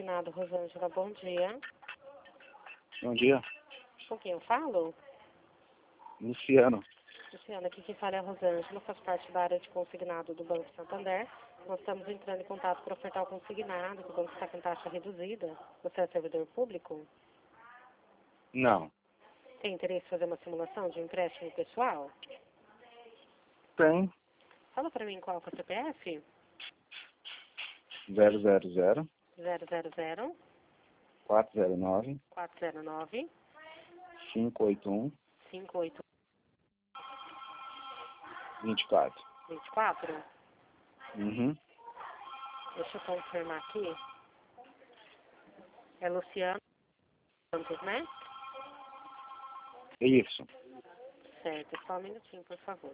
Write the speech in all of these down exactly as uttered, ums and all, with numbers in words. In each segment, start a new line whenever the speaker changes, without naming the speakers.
consignado, Rosângela, bom dia.
Bom dia.
Com quem eu falo?
Luciano.
Luciana, aqui quem fala é a Rosângela, faz parte da área de consignado do Banco Santander. Nós estamos entrando em contato para ofertar o consignado, que o banco está com taxa reduzida. Você é servidor público?
Não.
Tem interesse em fazer uma simulação de um empréstimo pessoal?
Tem.
Fala para mim qual é o C P F?
zero zero zero,
zero zero zero,
quatro zero nove,
quatro zero nove,
cinco oito um,
cinco oito
vinte e quatro.
dois quatro.
Uhum.
Deixa eu confirmar aqui. É Luciano Santos, né?
Isso.
Certo, só um minutinho, por favor.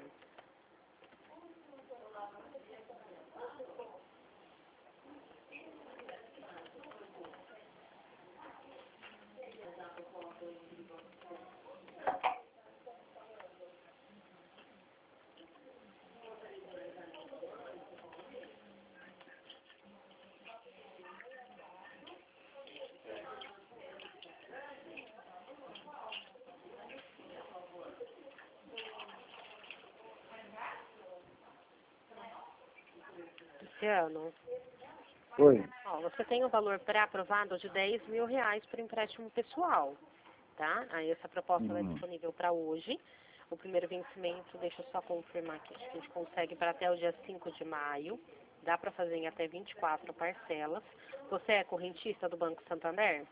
Luciano,
Oi.
ó, você tem o valor pré-aprovado de dez mil reais para empréstimo pessoal, tá? Aí essa proposta ela é
Uhum.
disponível para hoje. O primeiro vencimento, deixa eu só confirmar aqui, a gente consegue para até o dia cinco de maio. Dá para fazer em até vinte e quatro parcelas. Você é correntista do Banco Santander?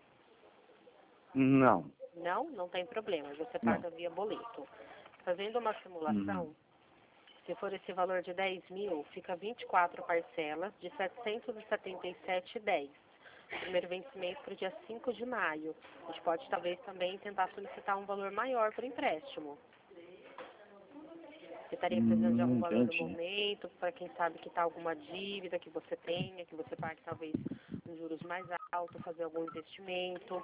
Não.
Não, não tem problema, você
Não.
paga via boleto. Fazendo uma simulação,
Uhum.
se for esse valor de dez mil, fica vinte e quatro parcelas de setecentos e setenta e sete reais e dez centavos. Primeiro vencimento para o dia cinco de maio. A gente pode talvez também tentar solicitar um valor maior para o empréstimo. Você estaria precisando de
Hum,
algum valor no
entendi.
momento, para quem sabe que está alguma dívida que você tenha, que você pague talvez um juros mais altos, fazer algum investimento.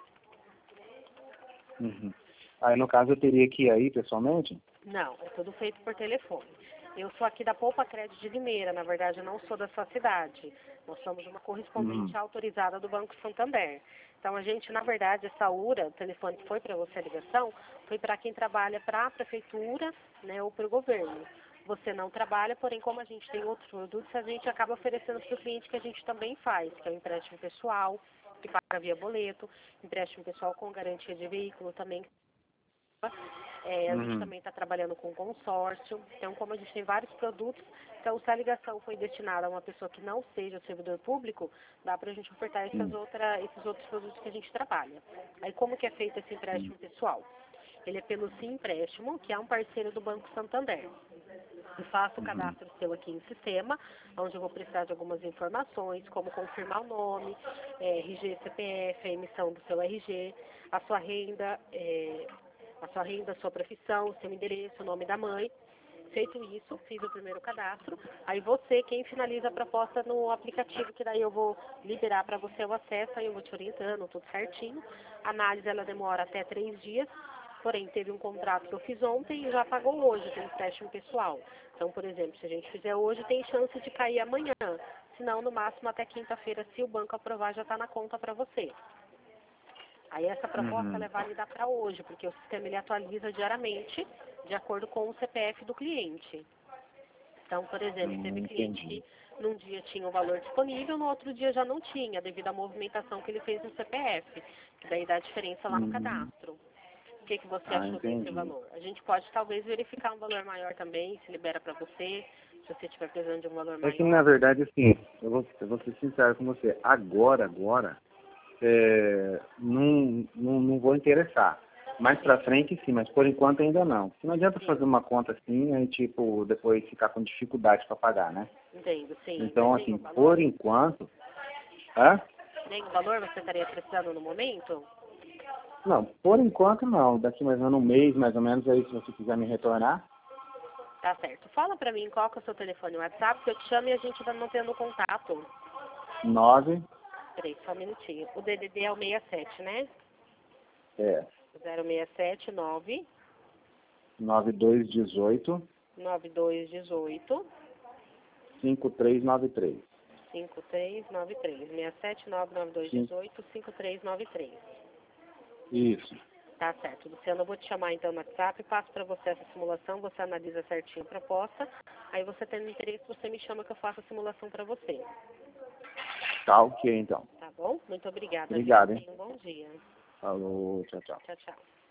Uhum. Aí, no caso, eu teria que ir aí pessoalmente?
Não, é tudo feito por telefone. Eu sou aqui da Poupa Crédito de Limeira, na verdade eu não sou da sua cidade. Nós somos uma correspondente
Uhum.
autorizada do Banco Santander. Então a gente, na verdade, essa U R A, o telefone que foi para você a ligação, foi para quem trabalha para a prefeitura, né, ou para o governo. Você não trabalha, porém como a gente tem outros produtos, a gente acaba oferecendo para o cliente que a gente também faz, que é o empréstimo pessoal, que paga via boleto, empréstimo pessoal com garantia de veículo também. É, a gente
Uhum.
também está trabalhando com consórcio, então como a gente tem vários produtos, então se a ligação foi destinada a uma pessoa que não seja servidor público, dá para a gente ofertar essas
Uhum.
outra, esses outros produtos que a gente trabalha. Aí como que é feito esse empréstimo pessoal? Ele é pelo Sim Empréstimo, que é um parceiro do Banco Santander. Eu faço o
Uhum.
cadastro seu aqui em sistema, onde eu vou precisar de algumas informações, como confirmar o nome, é, R G, C P F, a emissão do seu R G, a sua renda, é, a sua renda, a sua profissão, seu endereço, o nome da mãe. Feito isso, fiz o primeiro cadastro. Aí você, quem finaliza a proposta no aplicativo, que daí eu vou liberar para você o acesso, aí eu vou te orientando, tudo certinho. A análise, ela demora até três dias. Porém, teve um contrato que eu fiz ontem e já pagou hoje, tem empréstimo pessoal. Então, por exemplo, se a gente fizer hoje, tem chance de cair amanhã. Se não, no máximo até quinta-feira, se o banco aprovar, já está na conta para você. Aí essa proposta ela
Uhum.
é válida para hoje, porque o sistema ele atualiza diariamente de acordo com o C P F do cliente. Então, por exemplo,
Hum,
teve cliente
entendi.
que num dia tinha o valor disponível, no outro dia já não tinha, devido à movimentação que ele fez no C P F, que daí dá a diferença lá no
Uhum.
cadastro. O que, que você
Ah,
achou desse
entendi.
valor? A gente pode talvez verificar um valor maior também, se libera para você, se você estiver precisando de um valor
É que, na
maior.
verdade, assim, eu vou, eu vou ser sincero com você. Agora, agora, é, não, não, não vou interessar. Mais pra frente, sim, mas por enquanto ainda não. Porque não adianta
Sim,
fazer uma conta assim e, tipo, depois ficar com dificuldade para pagar, né?
entendo, sim. Mas
Então,
nem
assim,
o valor?
por enquanto... Hã?
Nem o valor você estaria precisando no momento?
Não, por enquanto não. Daqui mais ou menos um mês, mais ou menos, aí, se você quiser me retornar.
Tá certo. Fala pra mim qual que é o seu telefone WhatsApp, que eu te chamo e a gente vai mantendo contato.
Nove,
Peraí, só um minutinho. O D D D é o sessenta e sete, né?
é,
zero seis sete nove
nove dois dezoito,
nove dois um oito
cinco três nove três.
cinco três nove três. seis sete nove nove dois um oito cinco três nove três.
Isso.
Tá certo. Luciano, eu vou te chamar então no WhatsApp, passo para você essa simulação, você analisa certinho a proposta, aí você tendo interesse, você me chama que eu faço a simulação para você.
Tá ok, então.
Tá bom? Muito obrigada.
Obrigado,
viu?
hein?
Tenha um bom dia.
Falou, tchau, tchau.
Tchau, tchau.